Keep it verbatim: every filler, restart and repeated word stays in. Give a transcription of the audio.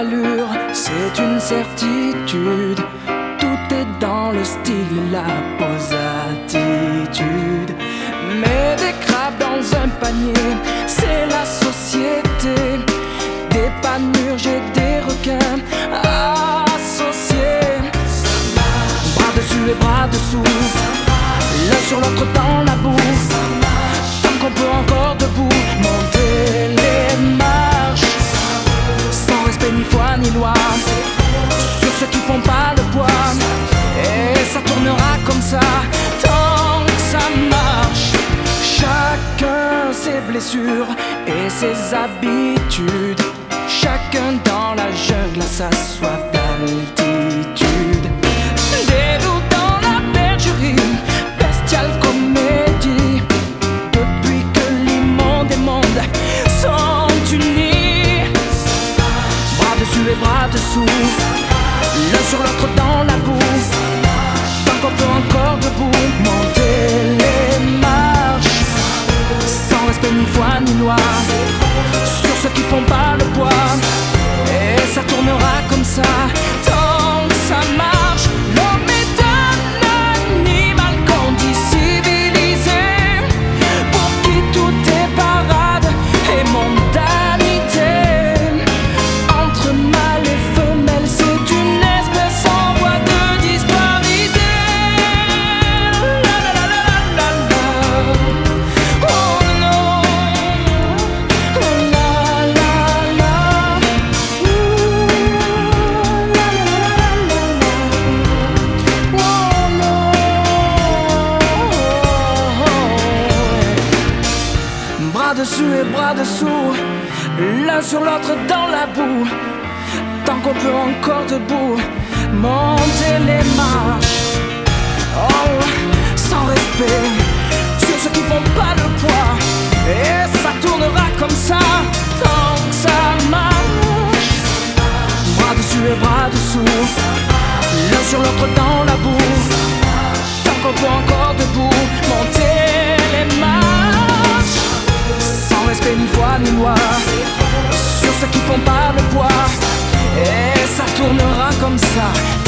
l'allure, c'est une certitude. Tout est dans le style et la pose attitude. Mais des crabes dans un panier, c'est la société. Des panures, j'ai des requins associés. Bras dessus et bras dessous, l'un sur l'autre dans la boue. Tant qu'on peut encore debout, monter les marches, sans respect ni foi ni loi, sur ceux qui font pas le poids. Et ça tournera comme ça, tant que ça marche. Chacun ses blessures et ses habitudes, chacun dans la jungle a sa soif d'altitude. Des loups dans la bergerie, bestiale comédie. Depuis que l'immonde et monde sont unis, bras dessus et bras dessous, l'un sur l'autre dans la boue. Tant qu'on peut encore debout, monter les marches, sans respect ni foi ni loi, sur ceux qui font pas le poids. Et ça tournera comme ça, tant que ça marche. L'homme est un animal qu'on dit civilisé, pour qui tout est parade et mondanité. Entre mâle et femelle, c'est une espèce en voie de disparité. La la la la la la. Oh non. La la la. Ouh. La la la la la. Oh non. Bras dessus et bras dessous, l'un sur l'autre dans la boue. Tant qu'on peut encore debout, monter les marches. Oh, sans respect, sur ceux qui font pas le poids. Et ça tournera comme ça, tant que ça marche. Bras dessus et bras dessous, l'un sur l'autre dans la boue. Tant qu'on peut encore debout, monter les marches, sans respect ni foi ni loi, sur ceux qui font pas le poids. Et ça tournera comme ça,